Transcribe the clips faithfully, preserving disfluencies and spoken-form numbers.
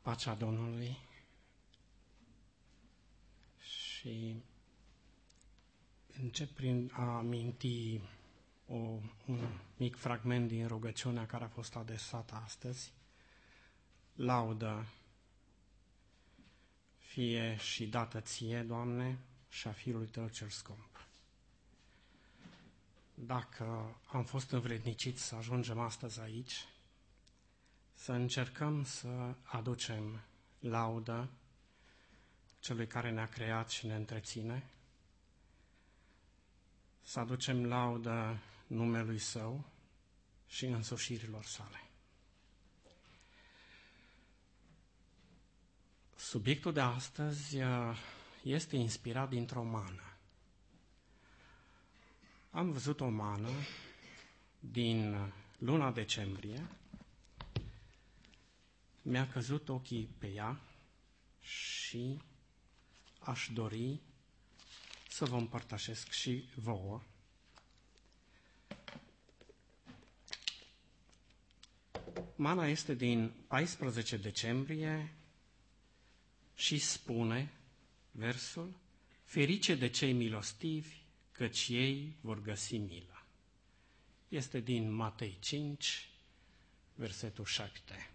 Pacea Domnului. Și încep prin a aminti o, un mic fragment din rugăciunea care a fost adresată astăzi. Laudă fie și dată ție, Doamne, și a Fiului Tău cel scump. Dacă am fost învredniciți să ajungem astăzi aici, să încercăm să aducem laudă celui care ne-a creat și ne întreține, să aducem laudă numelui Său și însușirilor Sale. Subiectul de astăzi este inspirat dintr-o mană. Am văzut o mană din luna decembrie, mi-a căzut ochii pe ea și aș dori să vă împărtășesc și vouă. Mana este din paisprezece decembrie și spune versul: ferice de cei milostivi, căci ei vor găsi milă. Este din Matei cinci, versetul șapte.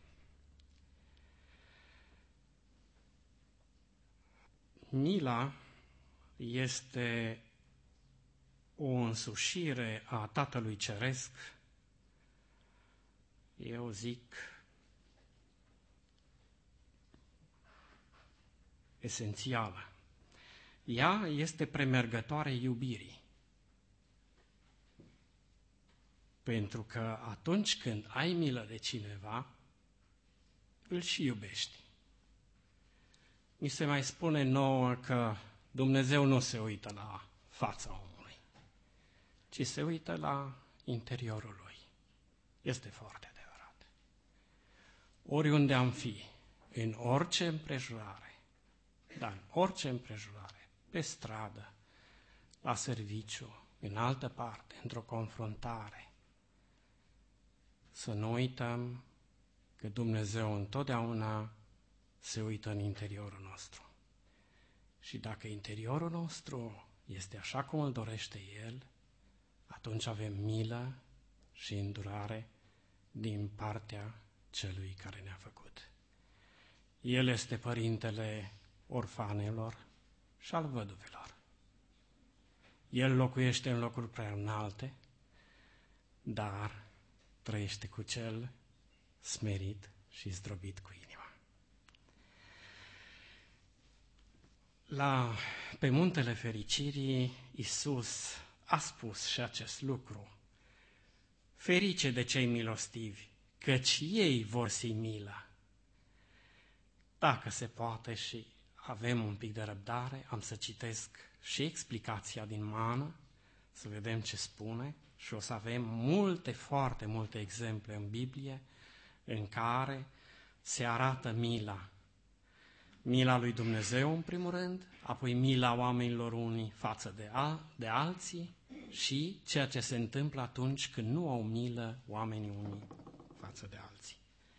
Mila este o însușire a Tatălui Ceresc, eu zic, esențială. Ea este premergătoare iubirii. Pentru că atunci când ai milă de cineva, îl și iubești. Mi se mai spune nouă că Dumnezeu nu se uită la fața omului, ci se uită la interiorul lui. Este foarte adevărat. Oriunde am fi, în orice împrejurare, dar în orice împrejurare, pe stradă, la serviciu, în altă parte, într-o confruntare, să nu uităm că Dumnezeu întotdeauna se uită în interiorul nostru. Și dacă interiorul nostru este așa cum îl dorește El, atunci avem milă și îndurare din partea Celui care ne-a făcut. El este Părintele orfanelor și al văduvelor. El locuiește în locuri prea înalte, dar trăiește cu cel smerit și zdrobit cu inima. La, pe muntele fericirii, Iisus a spus și acest lucru: ferice de cei milostivi, căci ei vor fi milă. Dacă se poate și avem un pic de răbdare, am să citesc și explicația din mană, să vedem ce spune, și o să avem multe, foarte multe exemple în Biblie în care se arată mila. Mila lui Dumnezeu, în primul rând, apoi mila oamenilor unii față de, al- de alții și ceea ce se întâmplă atunci când nu au milă oamenii unii față de alții.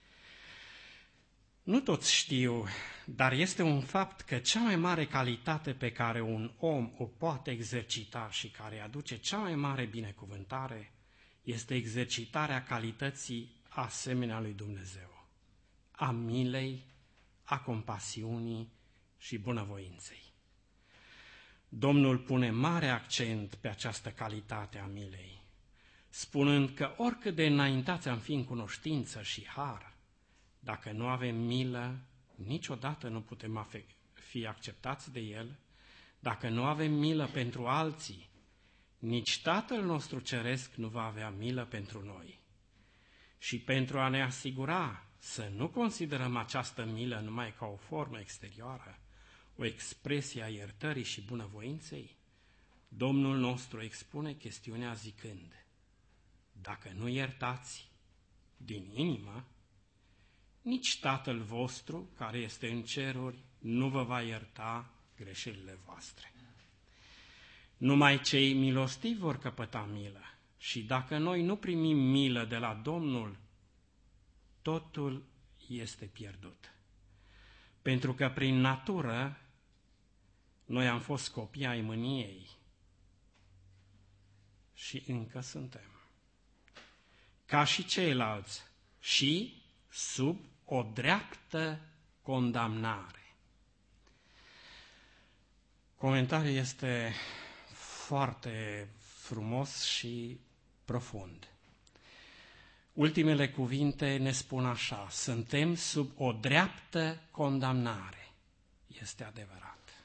Nu toți știu, dar este un fapt că cea mai mare calitate pe care un om o poate exercita și care aduce cea mai mare binecuvântare este exercitarea calității asemenea lui Dumnezeu, a milei, a compasiunii și bunăvoinței. Domnul pune mare accent pe această calitate a milei, spunând că oricât de înaintați am fi în cunoștință și har, dacă nu avem milă, niciodată nu putem fi acceptați de El. Dacă nu avem milă pentru alții, nici Tatăl nostru Ceresc nu va avea milă pentru noi. Și pentru a ne asigura să nu considerăm această milă numai ca o formă exterioară, o expresie a iertării și bunăvoinței, Domnul nostru expune chestiunea zicând: dacă nu iertați din inimă, nici Tatăl vostru, care este în ceruri, nu vă va ierta greșelile voastre. Numai cei milostivi vor căpăta milă. Și dacă noi nu primim milă de la Domnul, totul este pierdut. Pentru că prin natură noi am fost copii ai mâniei și încă suntem. Ca și ceilalți, și sub o dreaptă condamnare. Comentariul este foarte frumos și profund. Ultimele cuvinte ne spun așa: suntem sub o dreaptă condamnare. Este adevărat.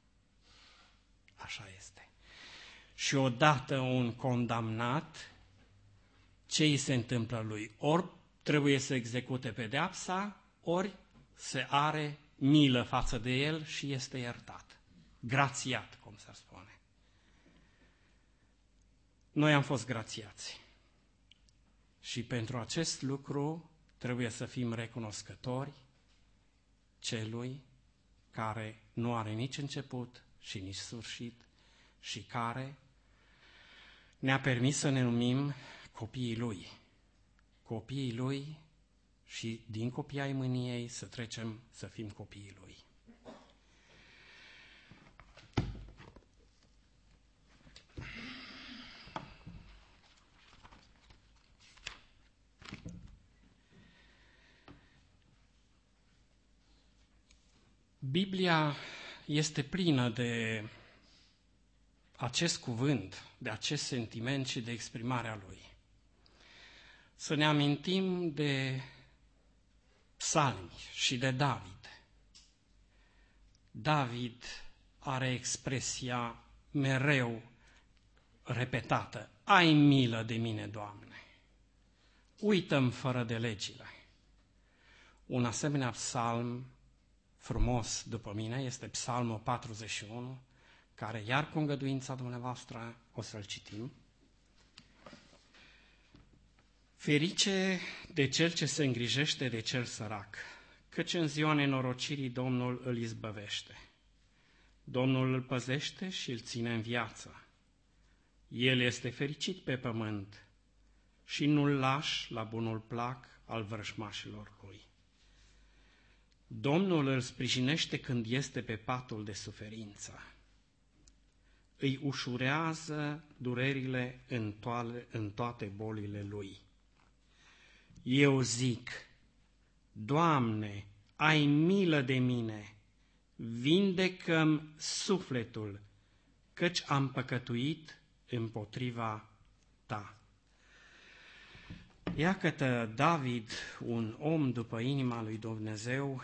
Așa este. Și odată un condamnat, ce îi se întâmplă lui? Ori trebuie să execute pedeapsa, ori se are milă față de el și este iertat. Grațiat, cum se spune. Noi am fost grațiați. Și pentru acest lucru trebuie să fim recunoscători celui care nu are nici început și nici sfârșit și care ne-a permis să ne numim copiii Lui. Copiii Lui și din copii ai mâniei să trecem să fim copiii Lui. Biblia este plină de acest cuvânt, de acest sentiment și de exprimarea lui. Să ne amintim de psalmi și de David. David are expresia mereu repetată: ai milă de mine, Doamne, uită-mi fără de legile. Un asemenea psalm frumos după mine este Psalmul patruzeci și unu, care iar cu îngăduința dumneavoastră o să-l citim. Ferice de cel ce se îngrijește de cel sărac, căci în ziua nenorocirii Domnul îl izbăvește. Domnul îl păzește și îl ține în viață. El este fericit pe pământ și nu-l lași la bunul plac al vrăjmașilor lui. Domnul îl sprijinește când este pe patul de suferință. Îi ușurează durerile în, toale, în toate bolile lui. Eu zic: Doamne, ai milă de mine, vindecă-mi sufletul, căci am păcătuit împotriva Ta. Iată David, un om după inima lui Dumnezeu,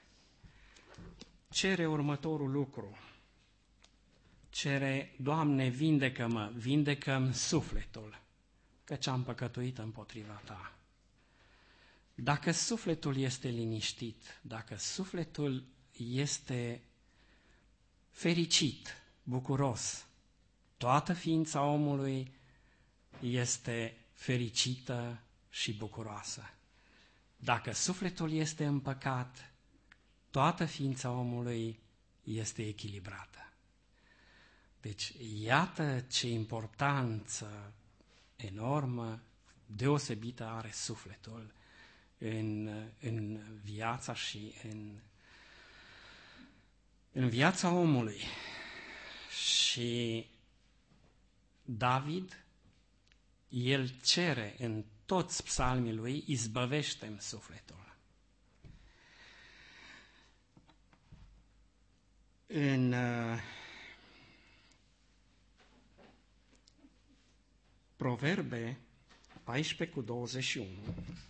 cere următorul lucru. Cere: Doamne, vindecă-mă, vindecă-mi sufletul, căci am păcătuit împotriva Ta. Dacă sufletul este liniștit, dacă sufletul este fericit, bucuros, toată ființa omului este fericită și bucuroasă. Dacă sufletul este în păcat, toată ființa omului este echilibrată. Deci, iată ce importanță enormă, deosebită are sufletul în, în viața și în, în viața omului. Și David, el cere în toți psalmii lui: izbăvește-mi sufletul. În uh, Proverbe paisprezece cu douăzeci și unu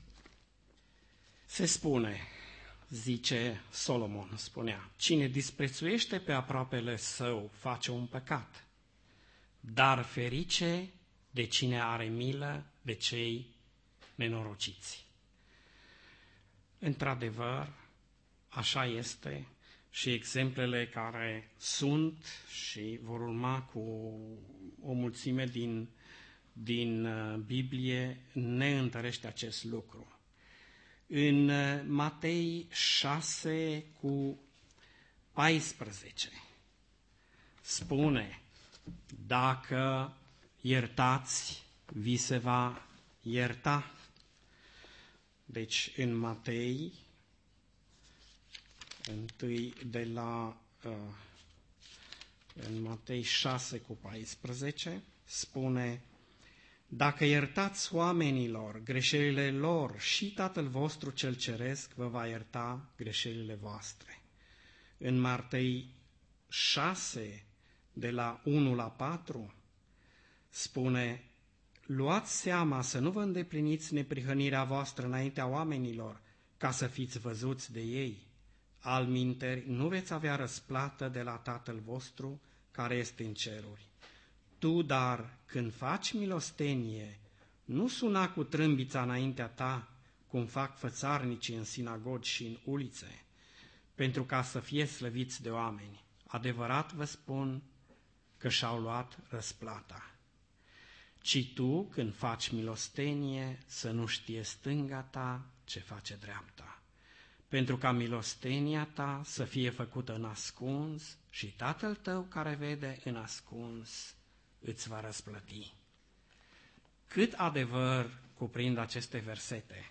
se spune, zice Solomon, spunea: cine disprețuiește pe aproapele său face un păcat, dar ferice de cine are milă de cei nenorociți. Într-adevăr, așa este și exemplele care sunt și vor urma cu o mulțime din, din Biblie ne întărește acest lucru. În Matei șase cu paisprezece spune: dacă iertați, vi se va ierta. Deci în Matei întâi de la uh, în Matei șase cu paisprezece, spune: dacă iertați oamenilor greșelile lor, și Tatăl vostru cel ceresc vă va ierta greșelile voastre. În Matei șase, de la unu la patru, spune: luați seama să nu vă îndepliniți neprihănirea voastră înaintea oamenilor, ca să fiți văzuți de ei. Alminteri, nu veți avea răsplată de la Tatăl vostru care este în ceruri. Tu, dar, când faci milostenie, nu suna cu trâmbița înaintea ta, cum fac fățarnicii în sinagogi și în ulițe, pentru ca să fie slăviți de oameni. Adevărat vă spun că și-au luat răsplata. Ci tu, când faci milostenie, să nu știe stânga ta ce face dreapta, pentru ca milostenia ta să fie făcută în ascuns și Tatăl tău care vede în ascuns îți va răsplăti. Cât adevăr cuprind aceste versete!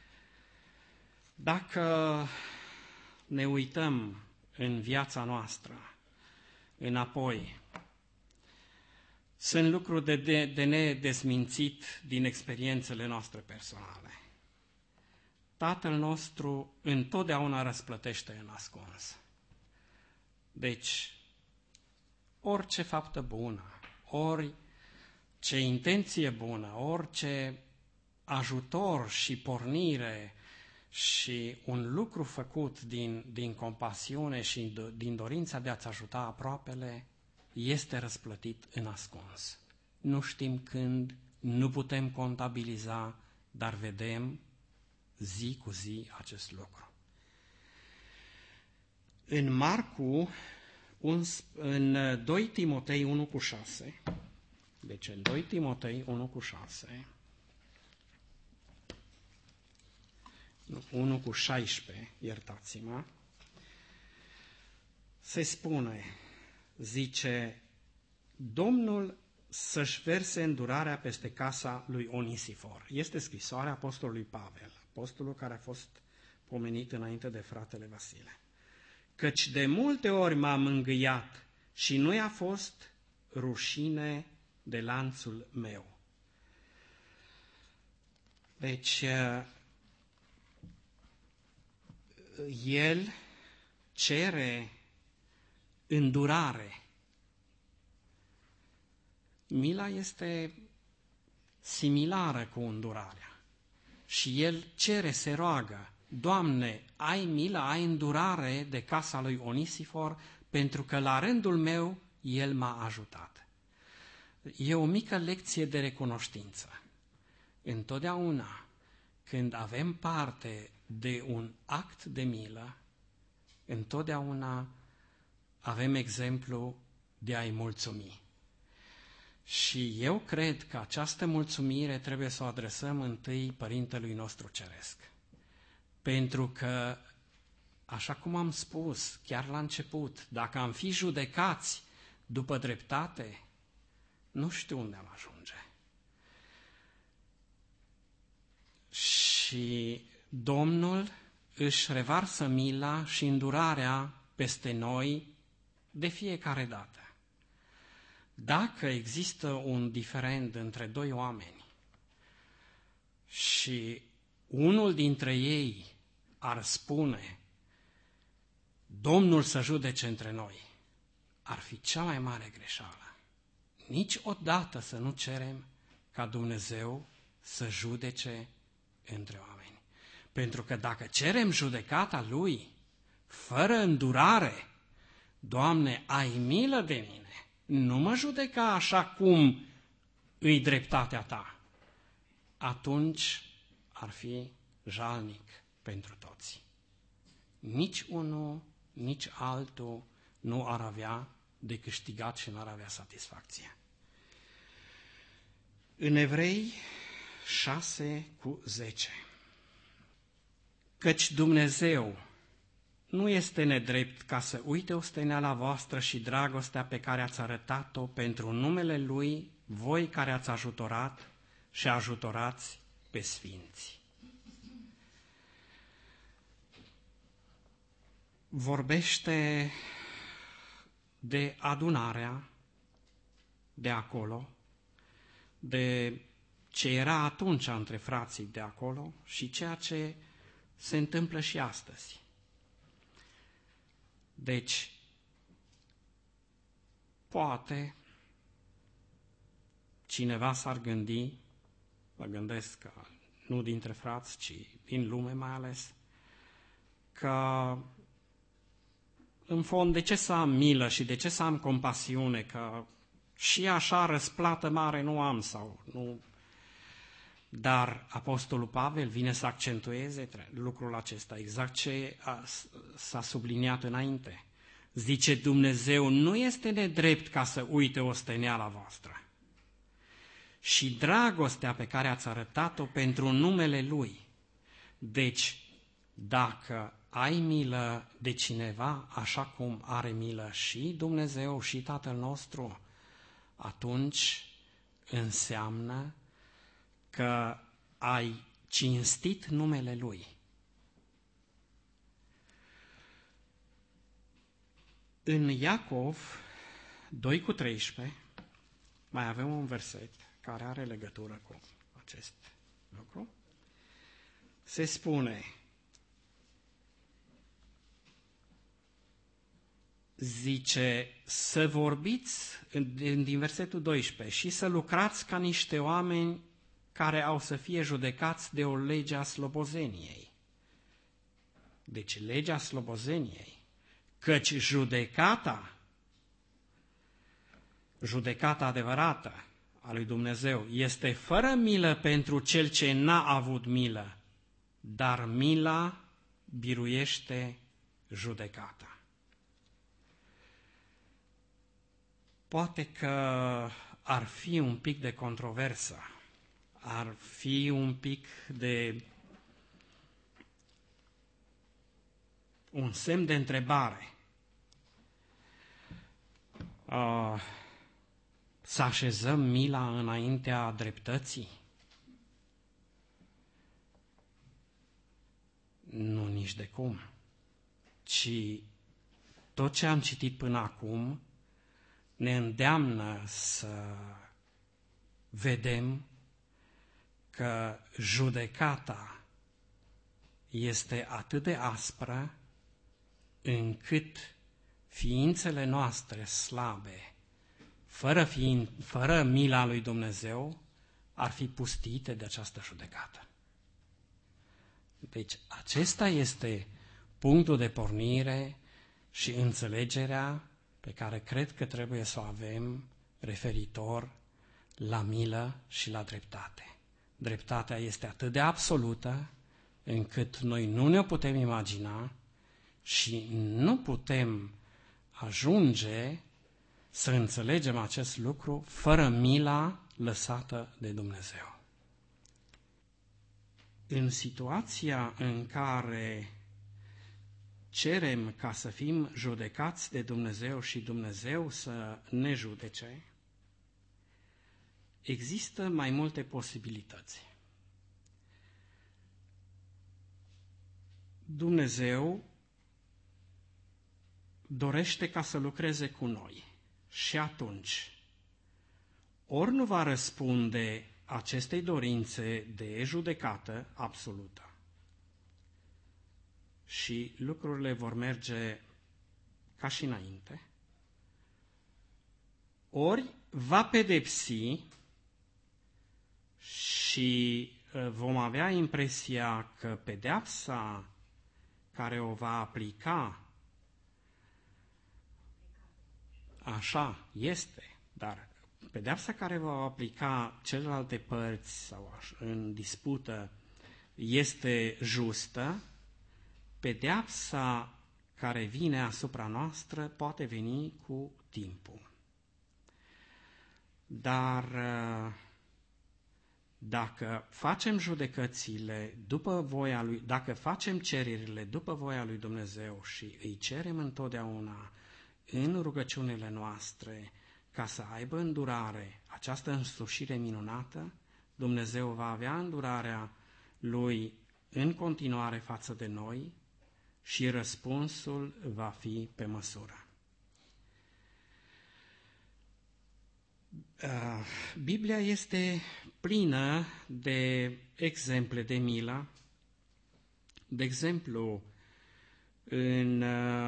Dacă ne uităm în viața noastră înapoi, sunt lucruri de, de, de nedezmințit din experiențele noastre personale. Tatăl nostru întotdeauna răsplătește în ascuns. Deci, orice faptă bună, orice intenție bună, orice ajutor și pornire și un lucru făcut din, din compasiune și din dorința de a-ți ajuta aproapele, este răsplătit în ascuns. Nu știm când, nu putem contabiliza, dar vedem zi cu zi acest lucru. În Marcu, în doi Timotei unu cu șase, deci în doi Timotei unu cu șase, unu cu șaisprezece, iertați-mă, se spune, zice, Domnul să-și verse îndurarea peste casa lui Onisifor. Este scrisoarea apostolului Pavel, apostolul care a fost pomenit înainte de fratele Vasile. Căci de multe ori m-a mângâiat și nu i-a fost rușine de lanțul meu. Deci, el cere îndurare. Mila este similară cu îndurarea. Și el cere, se roagă, Doamne, ai milă, ai îndurare de casa lui Onisifor, pentru că la rândul meu el m-a ajutat. E o mică lecție de recunoștință. Întotdeauna când avem parte de un act de milă, întotdeauna avem exemplu de a-i mulțumi. Și eu cred că această mulțumire trebuie să o adresăm întâi Părintelui nostru Ceresc. Pentru că, așa cum am spus chiar la început, dacă am fi judecați după dreptate, nu știu unde am ajunge. Și Domnul își revarsă mila și îndurarea peste noi de fiecare dată. Dacă există un diferend între doi oameni și unul dintre ei ar spune Domnul să judece între noi, ar fi cea mai mare greșeală. Niciodată să nu cerem ca Dumnezeu să judece între oameni. Pentru că dacă cerem judecata Lui, fără îndurare, Doamne, ai milă de mine, nu mă judeca așa cum îi dreptatea Ta, atunci ar fi jalnic pentru toți. Nici unul, nici altul nu ar avea de câștigat și nu ar avea satisfacție. În Evrei șase cu zece. Căci Dumnezeu nu este nedrept ca să uite osteneala voastră și dragostea pe care ați arătat-o pentru numele Lui, voi care ați ajutorat și ajutorați pe sfinți. vorbește de adunarea de acolo, de ce era atunci între frații de acolo și ceea ce se întâmplă și astăzi. Deci, poate cineva s-ar gândi, mă gândesc că nu dintre frați, ci din lume mai ales, că în fond, de ce să am milă și de ce să am compasiune, că și așa răsplată mare nu am sau nu. Dar Apostolul Pavel vine să accentueze lucrul acesta, exact ce a, s-a subliniat înainte. Zice, Dumnezeu nu este nedrept ca să uite osteneala voastră și dragostea pe care ați arătat-o pentru numele Lui. Deci, dacă ai milă de cineva, așa cum are milă și Dumnezeu și Tatăl nostru, atunci înseamnă că ai cinstit numele Lui. În Iacov doi cu treisprezece mai avem un verset care are legătură cu acest lucru. Se spune, zice, să vorbiți din versetul doisprezece și să lucrați ca niște oameni care au să fie judecați de o lege a slobozeniei. Deci legea slobozeniei, căci judecata, judecata adevărată a lui Dumnezeu este fără milă pentru cel ce n-a avut milă, dar mila biruiește judecata. Poate că ar fi un pic de controversă, ar fi un pic de un semn de întrebare. Uh, să așezăm mila înaintea dreptății? Nu, nici de cum. Ci tot ce am citit până acum ne îndeamnă să vedem că judecata este atât de aspră încât ființele noastre slabe, fără, fiin, fără mila lui Dumnezeu, ar fi pustite de această judecată. Deci acesta este punctul de pornire și înțelegerea pe care cred că trebuie să o avem referitor la milă și la dreptate. Dreptatea este atât de absolută încât noi nu ne-o putem imagina și nu putem ajunge să înțelegem acest lucru fără mila lăsată de Dumnezeu. În situația în care cerem ca să fim judecați de Dumnezeu și Dumnezeu să ne judece, există mai multe posibilități. Dumnezeu dorește ca să lucreze cu noi și atunci ori nu va răspunde acestei dorințe de judecată absolută și lucrurile vor merge ca și înainte, ori va pedepsi și vom avea impresia că pedeapsa care o va aplica așa este, dar pedeapsa care va aplica celelalte părți sau în dispută este justă, pedeapsa care vine asupra noastră poate veni cu timpul. Dar dacă facem judecățile după voia lui, dacă facem cererile după voia lui Dumnezeu și îi cerem întotdeauna în rugăciunile noastre ca să aibă îndurare această însușire minunată, Dumnezeu va avea îndurarea Lui în continuare față de noi și răspunsul va fi pe măsură. Biblia este plină de exemple de milă. De exemplu, în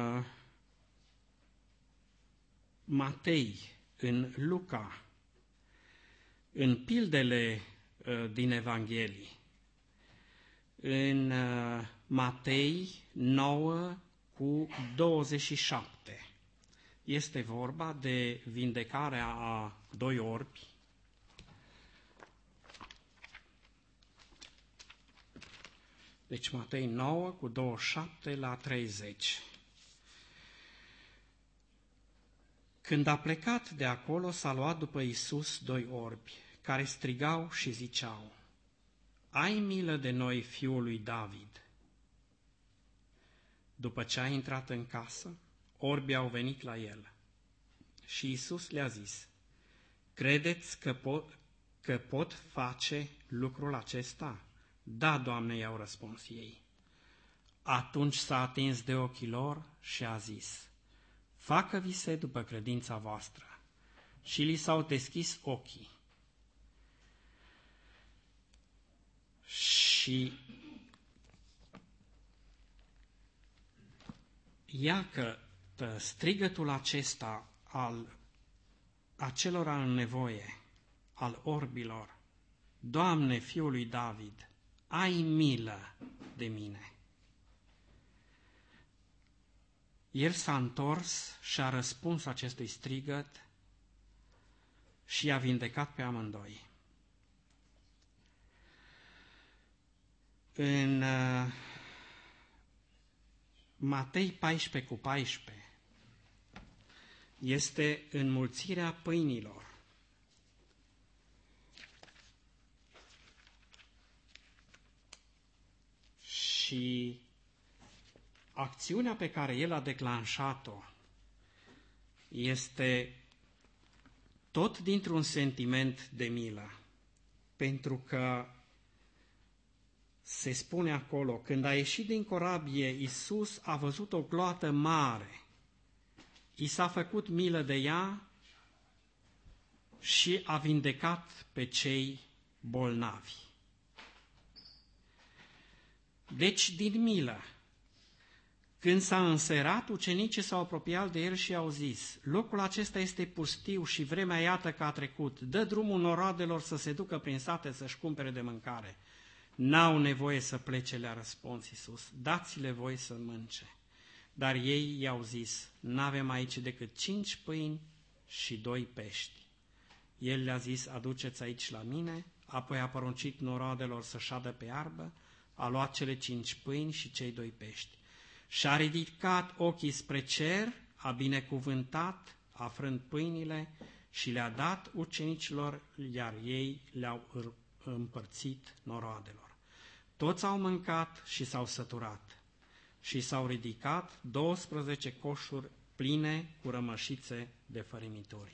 Matei, în Luca, în pildele din Evanghelii, în Matei nouă cu douăzeci și șapte. Este vorba de vindecarea a doi orbi. Deci Matei nouă cu douăzeci și șapte la treizeci. Când a plecat de acolo, s-a luat după Iisus doi orbi, care strigau și ziceau: Ai milă de noi, fiul lui David! După ce a intrat în casă, orbii au venit la el și Iisus le-a zis: Credeți că pot, că pot face lucrul acesta? Da, Doamne, i-au răspuns ei. Atunci s-a atins de ochii lor și a zis: Facă-vi se după credința voastră. Și li s-au deschis ochii. Și iacă strigătul acesta al acelora în nevoie, al orbilor: Doamne, Fiul lui David, ai milă de mine! El s-a întors și a răspuns acestui strigăt și i-a vindecat pe amândoi. În uh, Matei paisprezece cu paisprezece este înmulțirea pâinilor. Și acțiunea pe care el a declanșat-o este tot dintr-un sentiment de milă, pentru că se spune acolo, când a ieșit din corabie, Iisus a văzut o gloată mare, i s-a făcut milă de ea și a vindecat pe cei bolnavi. Deci, din milă, când s-a înserat, ucenicii s-au apropiat de el și au zis: Locul acesta este pustiu și vremea iată că a trecut. Dă drumul noroadelor să se ducă prin sate să-și cumpere de mâncare. N-au nevoie să plece, le-a răspuns Iisus. Dați-le voi să mănânce. Dar ei i-au zis: N-avem aici decât cinci pâini și doi pești. El le-a zis: Aduceți aici la mine. Apoi a poruncit noroadelor să șadă pe iarbă, a luat cele cinci pâini și cei doi pești. Și-a ridicat ochii spre cer, a binecuvântat, a frânt pâinile și le-a dat ucenicilor, iar ei le-au împărțit noroadelor. Toți au mâncat și s-au săturat și s-au ridicat douăsprezece coșuri pline cu rămășițe de fărimituri.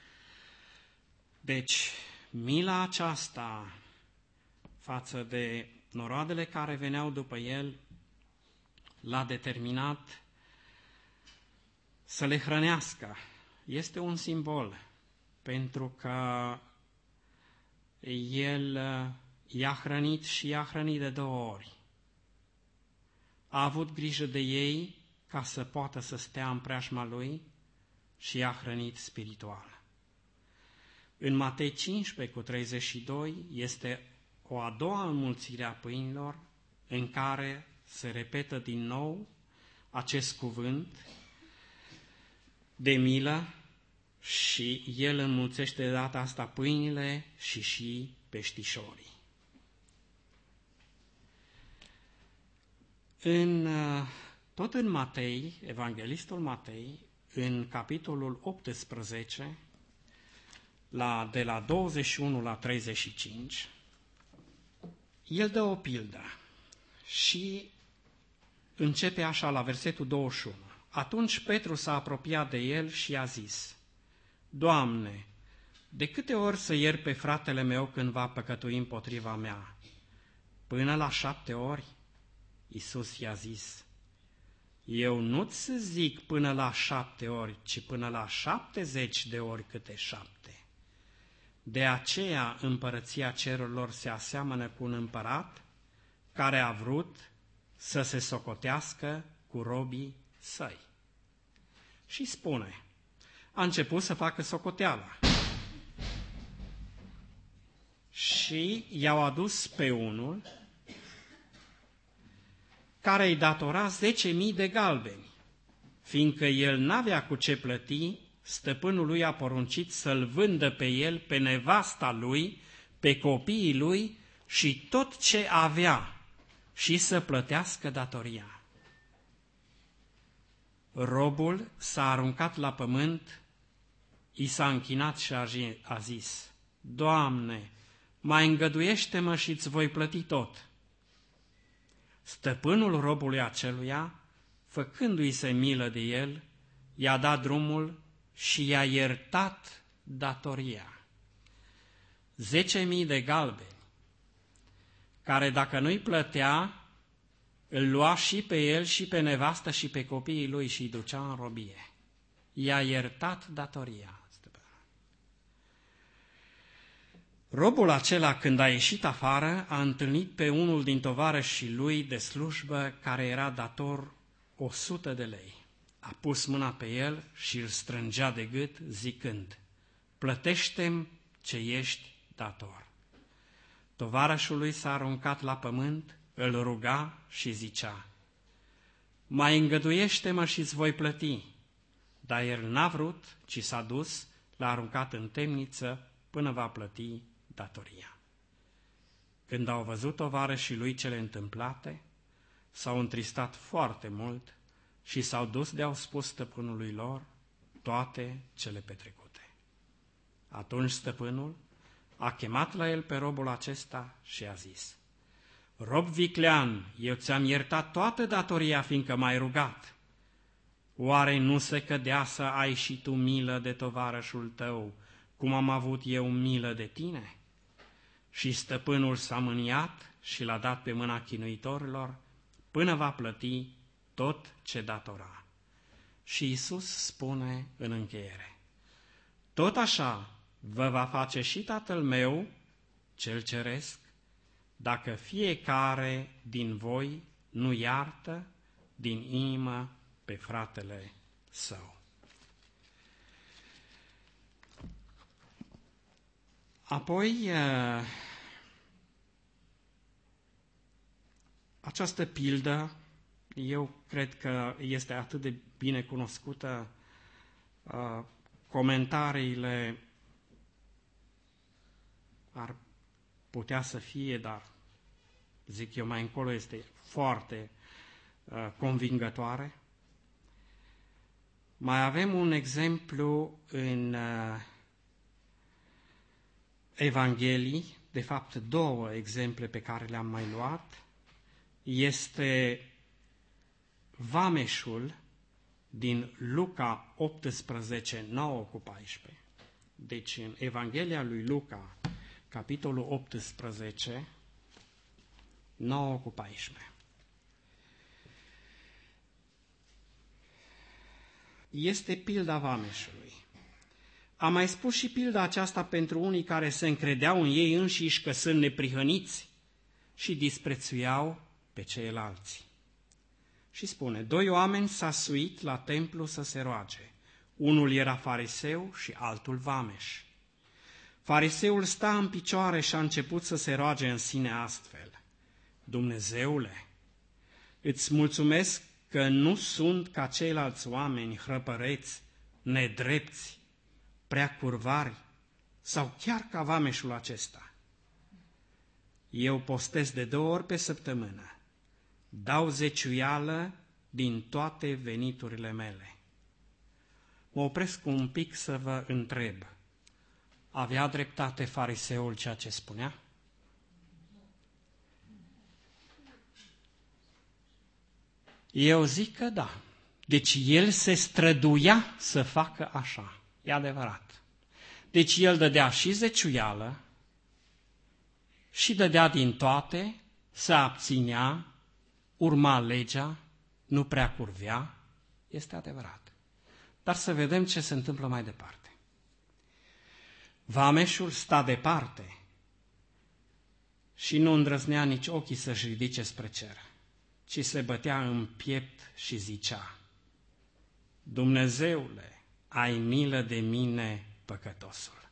Deci, mila aceasta față de noroadele care veneau după el l-a determinat să le hrănească. Este un simbol, pentru că el i-a hrănit și i-a hrănit de două ori. A avut grijă de ei ca să poată să stea în preajma lui și i-a hrănit spiritual. În Matei cincisprezece cu treizeci și doi este o a doua înmulțire a pâinilor în care se repetă din nou acest cuvânt de milă și el înmulțește de data asta pâinile și și peștișorii. În, tot în Matei, evanghelistul Matei, în capitolul optsprezece, la, de la douăzeci și unu la treizeci și cinci, el dă o pildă și începe așa la versetul douăzeci și unu. Atunci Petru s-a apropiat de el și a zis: Doamne, de câte ori să iert pe fratele meu când va păcătui împotriva mea? Până la șapte ori? Iisus i-a zis: Eu nu-ți zic până la șapte ori, ci până la șaptezeci de ori câte șapte. De aceea împărăția cerurilor se aseamănă cu un împărat care a vrut să se socotească cu robii săi. Și spune, a început să facă socoteala. Și i-au adus pe unul care îi datora zece mii de galbeni. Fiindcă el n-avea cu ce plăti, stăpânul lui a poruncit să-l vândă pe el, pe nevasta lui, pe copiii lui și tot ce avea și să plătească datoria. Robul s-a aruncat la pământ, i s-a închinat și a zis, Doamne, mai îngăduiește-mă și îți voi plăti tot. Stăpânul robului aceluia, făcându-i se milă de el, i-a dat drumul și i-a iertat datoria. Zece mii de galbeni, care dacă nu-i plătea, îl lua și pe el și pe nevastă și pe copiii lui și îi ducea în robie. I-a iertat datoria. Robul acela, când a ieșit afară, a întâlnit pe unul din tovarășii lui de slujbă care era dator o sută de lei. A pus mâna pe el și îl strângea de gât, zicând, plătește-mi ce ești dator. Tovarășul lui s-a aruncat la pământ, îl ruga și zicea, mai îngăduiește-mă și îți voi plăti. Dar el n-a vrut, ci s-a dus, l-a aruncat în temniță până va plăti datoria. Când au văzut tovarășii lui cele întâmplate, s-au întristat foarte mult și s-au dus de-au spus stăpânului lor toate cele petrecute. Atunci stăpânul a chemat la el pe robul acesta și a zis, rob viclean, eu ți-am iertat toată datoria, fiindcă m-ai rugat. Oare nu se cădea să ai și tu milă de tovarășul tău, cum am avut eu milă de tine? Și stăpânul s-a mâniat și l-a dat pe mâna chinuitorilor până va plăti tot ce datora. Și Iisus spune în încheiere, tot așa vă va face și Tatăl meu, cel ceresc, dacă fiecare din voi nu iartă din inimă pe fratele său. Apoi, această pildă, eu cred că este atât de bine cunoscută, comentariile ar putea să fie, dar zic eu mai încolo este foarte convingătoare. Mai avem un exemplu în Evanghelii, de fapt două exemple pe care le-am mai luat, este vameșul din Luca optsprezece, nouă cu paisprezece. Deci în Evanghelia lui Luca, capitolul optsprezece, nouă cu paisprezece. Este pilda vameșului. Am mai spus și pilda aceasta pentru unii care se încredeau în ei înșiși că sunt neprihăniți și disprețuiau pe ceilalți. Și spune, doi oameni s-a suit la templu să se roage. Unul era fariseu și altul vameș. Fariseul sta în picioare și a început să se roage în sine astfel. Dumnezeule, îți mulțumesc că nu sunt ca ceilalți oameni hrăpăreți, nedrepți, prea curvari sau chiar ca vameșul acesta. Eu postez de două ori pe săptămână, dau zeciuială din toate veniturile mele. Mă opresc un pic să vă întreb, avea dreptate fariseul ceea ce spunea? Eu zic că da. Deci el se străduia să facă așa. E adevărat. Deci el dădea și zeciuială și dădea din toate, se abținea, urma legea nu prea curvea, este adevărat. Dar să vedem ce se întâmplă mai departe. Vameșul sta departe și nu îndrăznea nici ochii să-și ridice spre cer, ci se bătea în piept și zicea: Dumnezeule, ai milă de mine, păcătosul.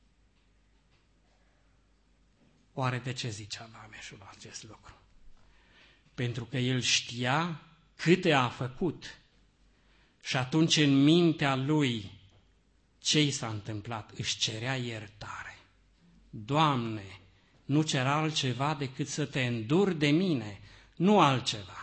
Oare de ce zicea vameșul acest lucru? Pentru că el știa câte a făcut și atunci în mintea lui ce i s-a întâmplat? Își cerea iertare. Doamne, nu cer altceva decât să te înduri de mine, nu altceva.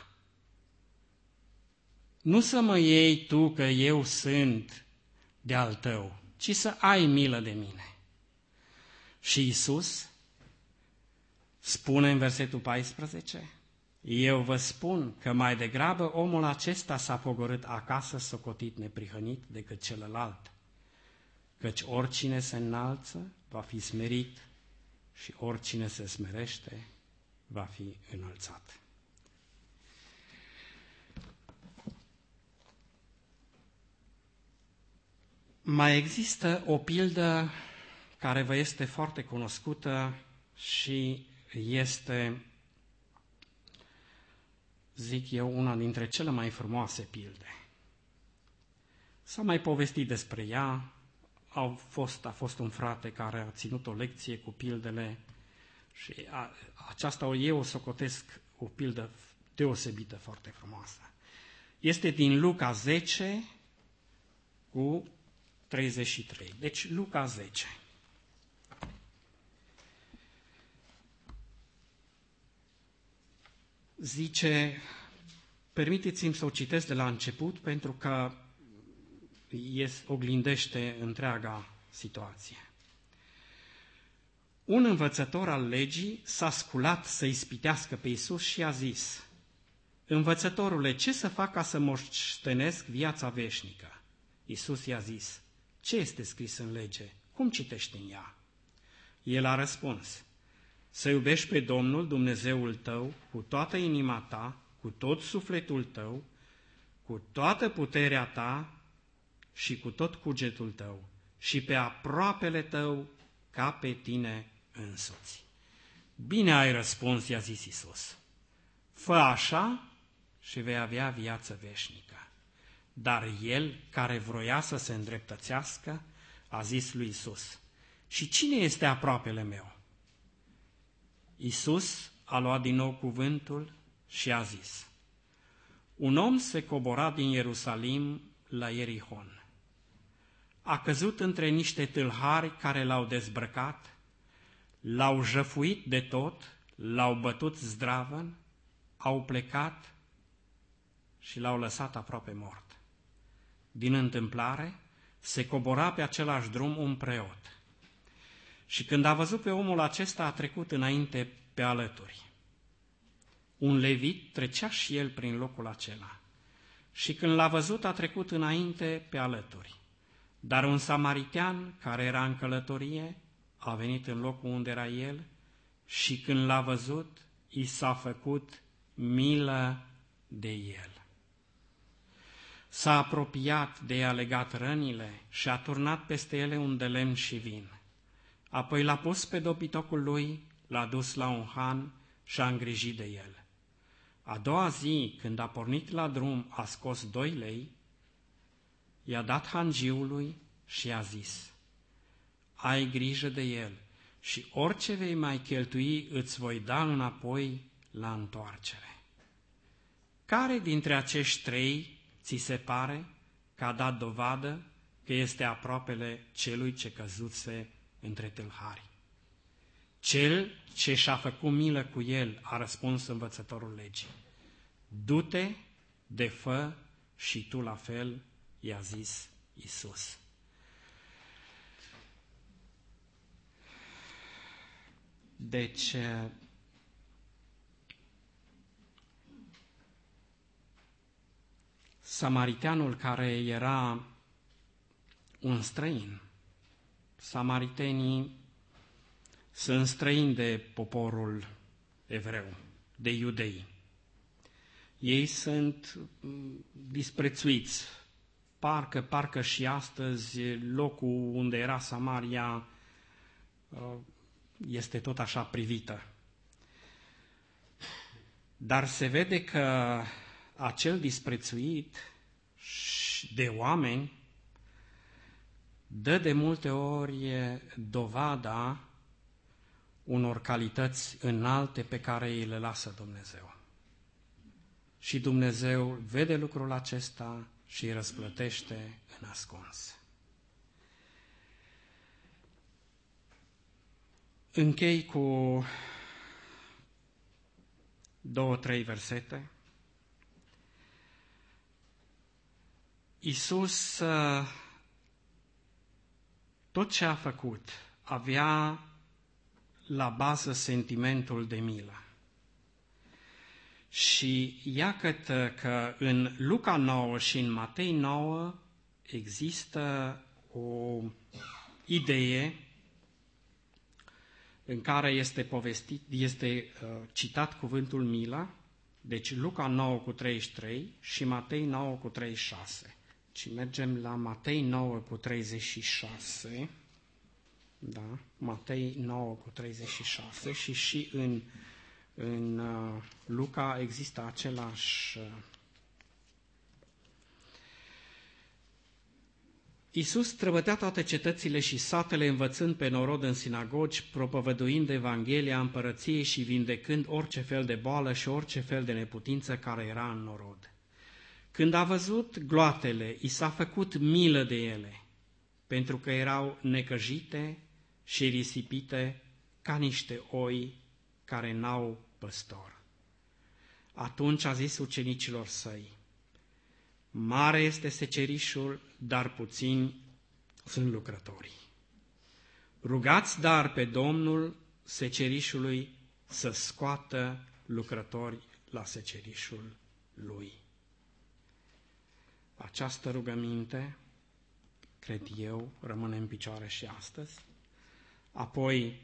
Nu să mă iei tu că eu sunt de-al tău, ci să ai milă de mine. Și Iisus spune în versetul paisprezece, eu vă spun că mai degrabă omul acesta s-a pogorât acasă socotit neprihănit decât celălalt, căci oricine se înalță va fi smerit și oricine se smerește va fi înălțat. Mai există o pildă care vă este foarte cunoscută și este, zic eu, una dintre cele mai frumoase pilde. S-a mai povestit despre ea, a fost, a fost un frate care a ținut o lecție cu pildele și a, aceasta eu o socotesc o pildă deosebită, foarte frumoasă. Este din Luca zece cu treizeci și trei. Deci Luca zece. Zice, permiteți-mi să o citesc de la început pentru că oglindește întreaga situație. Un învățător al legii s-a sculat să ispitească pe Iisus și a zis, Învățătorule, ce să fac ca să moștenesc viața veșnică? Iisus i-a zis, ce este scris în lege? Cum citești în ea? El a răspuns, să iubești pe Domnul Dumnezeul tău cu toată inima ta, cu tot sufletul tău, cu toată puterea ta și cu tot cugetul tău și pe aproapele tău ca pe tine însuți. Bine ai răspuns, i-a zis Iisus. Fă așa și vei avea viață veșnică. Dar el, care vroia să se îndreptățească, a zis lui Iisus, și cine este aproapele meu? Iisus a luat din nou cuvântul și a zis, un om se cobora din Ierusalim la Ierihon. A căzut între niște tâlhari care l-au dezbrăcat, l-au jăfuit de tot, l-au bătut zdravăn, au plecat și l-au lăsat aproape mort. Din întâmplare, se cobora pe același drum un preot. Și când a văzut pe omul acesta, a trecut înainte pe alături. Un levit trecea și el prin locul acela. Și când l-a văzut, a trecut înainte pe alături. Dar un samaritean, care era în călătorie, a venit în locul unde era el și când l-a văzut, i s-a făcut milă de el. S-a apropiat de ea, legat rănile și a turnat peste ele un de lemn și vin. Apoi l-a pus pe dobitocul lui, l-a dus la un han și a îngrijit de el. A doua zi, când a pornit la drum, a scos doi lei, i-a dat hangiului și i-a zis, ai grijă de el și orice vei mai cheltui îți voi da înapoi la întoarcere. Care dintre acești trei ți se pare că a dat dovadă că este aproapele celui ce căzuse între tâlhari? Cel ce și-a făcut milă cu el, a răspuns învățătorul legii. Du-te, defă și tu la fel, i-a zis Iisus. Deci, samariteanul care era un străin, samaritenii sunt străini de poporul evreu, de iudei. Ei sunt disprețuiți. Parcă, parcă și astăzi locul unde era Samaria este tot așa privită. Dar se vede că acel disprețuit de oameni dă de multe ori dovada unor calități înalte pe care îi le lasă Dumnezeu. Și Dumnezeu vede lucrul acesta și îi răsplătește în ascuns. Închei cu două, trei versete. Iisus, tot ce a făcut, avea la bază sentimentul de milă. Și iată că în Luca nouă și în Matei nouă există o idee în care este povestit, este uh, citat cuvântul milă, deci Luca nouă cu treizeci și trei și Matei nouă cu treizeci și șase. Și mergem la Matei nouă cu treizeci și șase, da? Matei nouă cu treizeci și șase și și în, în uh, Luca există același... Uh, Iisus străbătea toate cetățile și satele, învățând pe norod în sinagogi, propovăduind Evanghelia împărăției și vindecând orice fel de boală și orice fel de neputință care era în norod. Când a văzut gloatele, i s-a făcut milă de ele, pentru că erau necăjite și risipite ca niște oi care n-au păstor. Atunci a zis ucenicilor săi: mare este secerișul, dar puțini sunt lucrătorii. Rugați dar pe Domnul secerișului să scoată lucrători la secerișul lui. Această rugăminte, cred eu, rămâne în picioare și astăzi. Apoi,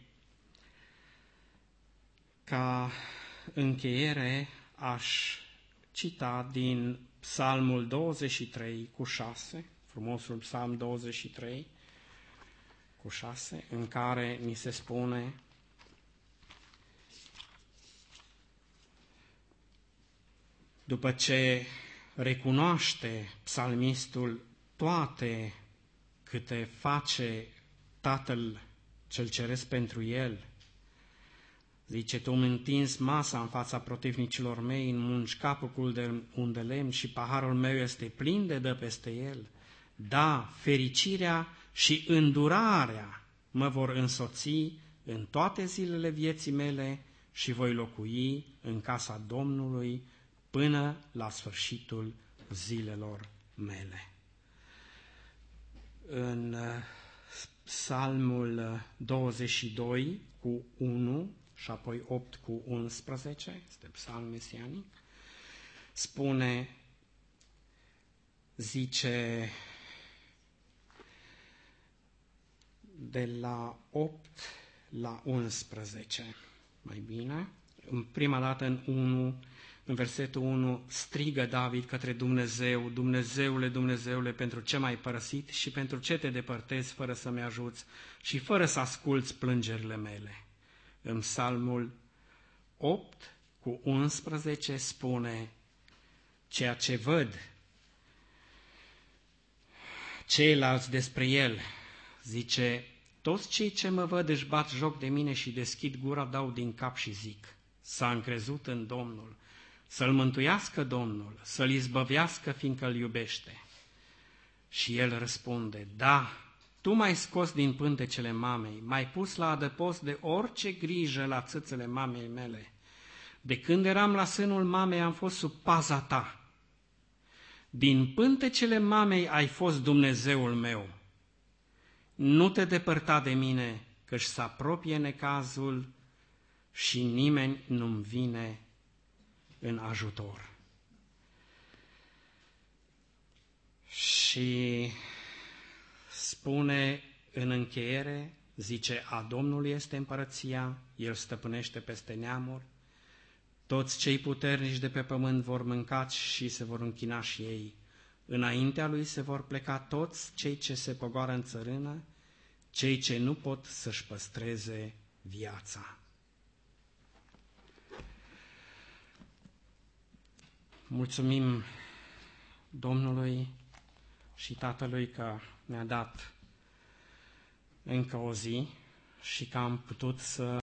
ca încheiere, aș cita din Psalmul douăzeci și trei cu șase, frumosul Psalm douăzeci și trei cu șase, în care ni se spune: după ce recunoaște psalmistul toate câte face Tatăl cel Ceresc pentru el, zice: tu îmi întinzi masa în fața protivnicilor mei, înmungi capul de un de lemn și paharul meu este plin de dă peste el. Da, fericirea și îndurarea mă vor însoți în toate zilele vieții mele și voi locui în casa Domnului până la sfârșitul zilelor mele. În Psalmul douăzeci și doi cu unu și apoi opt cu unsprezece, este psalm mesianic, spune, zice, de la opt la unsprezece, mai bine, în prima dată în unu, în versetul unu, strigă David către Dumnezeu: Dumnezeule, Dumnezeule, pentru ce m-ai părăsit și pentru ce te depărtezi fără să-mi ajuți și fără să asculți plângerile mele. În Psalmul opt cu unsprezece spune: ceea ce văd ceilalți despre el, zice, toți cei ce mă văd își bat joc de mine și deschid gura, dau din cap și zic: s-a încrezut în Domnul, să-l mântuiască Domnul, să-l izbăvească, fiindcă îl iubește. Și el răspunde: da, tu m-ai scos din pântecele mamei, m-ai pus la adăpost de orice grijă la țâțele mamei mele. De când eram la sânul mamei am fost sub paza ta. Din pântecele mamei ai fost Dumnezeul meu. Nu te depărta de mine, căci se apropie necazul și nimeni nu-mi vine în ajutor. Și spune în încheiere, zice, a Domnului este împărăția, El stăpânește peste neamuri, Toți cei puternici de pe pământ vor mânca și se vor închina și ei. Înaintea lui se vor pleca toți cei ce se pogoară în țărână, cei ce nu pot să-și păstreze viața. Mulțumim Domnului și Tatălui că ne-a dat încă o zi și că am putut să